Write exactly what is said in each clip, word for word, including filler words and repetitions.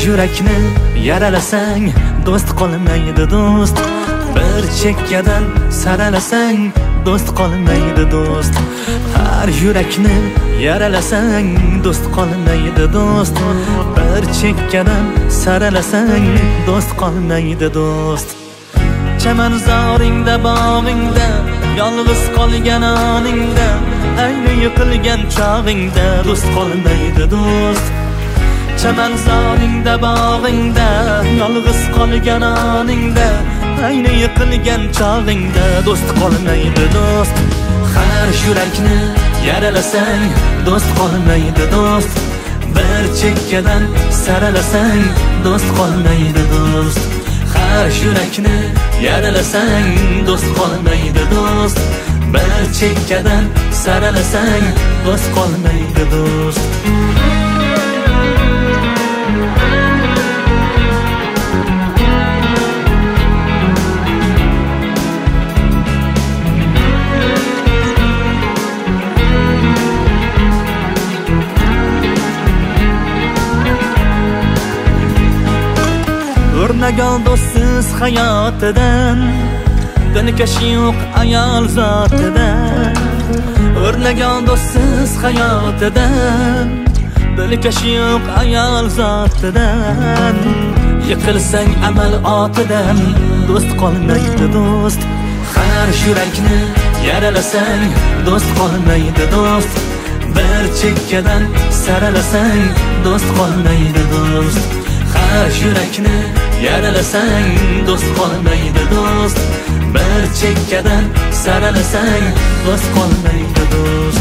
yurakni yaralasang do'st qolmaydi do'st. Bir chekkadan saralasang do'st qolmaydi do'st. Har yurakni yaralasang do'st qolmaydi do'st. Bir chekkadan saralasang do'st qolmaydi do'st. Chamanzoringda bog'ingda yolg'iz qolgan oningda, ayni yiqilgan chog'ingda do'st qolmaydi do'st. Chamanzoringda bog'ingda yolg'iz qolgan oningda, ayni yiqilgan chog'ingda do'st qolmaydi do'st. Har yurakni yaralasang do'st qolmaydi do'st. Bir chekkadan saralasang do'st qolmaydi do'st. Har yurakni yaralasang do'st qolmaydi do'st. Bir chekkadan saralasang do'st qolmaydi do'st. O'rnagan do'stsiz hayotidan, dilkashi yo'q ayol zotidan. O'rnagan do'stsiz hayotidan, dilkashi yo'q ayol zotidan. Yiqilsang amal otidan do'st qolmaydi do'st. Har yurakni yaralasang do'st qolmaydi do'st. Bir chekkadan saralasang do'st qolmaydi do'st. Har yurakni yaralasang do'st qolmaydi do'st. Bir chekkadan saralasang do'st qolmaydi do'st.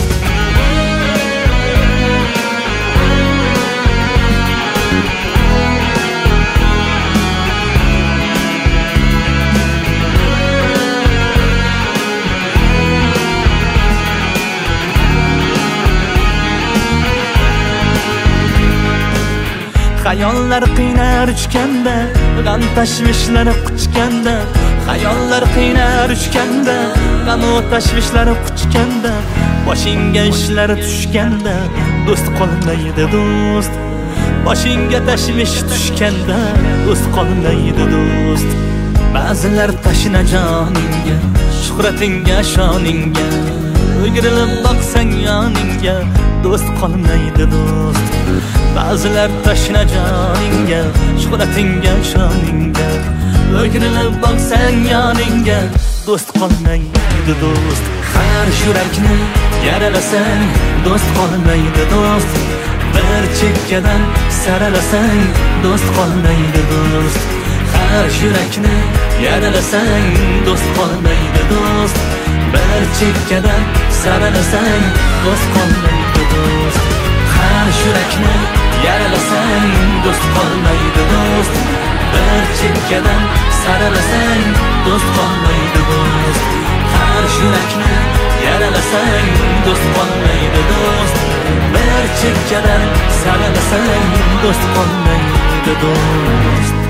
Hayollar qiynar uchganda, g'am tashvishlari quchganda. Hayollar qiynar uchganda, g'am tashvishlari quchganda. Boshingga ishlar tushganda do'st qolmaydi do'st. Boshingga tashvish tushganda do'st qolmaydi do'st. Ba'zilar tashna joningga, shuhratingga, shoningga. O'girilib boqsang yoningga do'st qolmaydi do'st. Ba'zilar tashna joningga, shuhratingga, shoningga. O'girilib boqsang yoningga do'st qolmaydi do'st. Har yurakni yaralasang do'st qolmaydi do'st. Bir chekkadan saralasang do'st qolmaydi do'st. Har yurakni yaralasang do'st qolmaydi do'st. Bir chekkadan saralasang do'st qolmaydi do'st. Har yurakni yaralasang do'st qolmaydi do'st. Bir chekkadan saralasang do'st qolmaydi do'st. Har yurakni yaralasang do'st qolmaydi do'st. Bir chekkadan saralasang do'st qolmaydi do'st.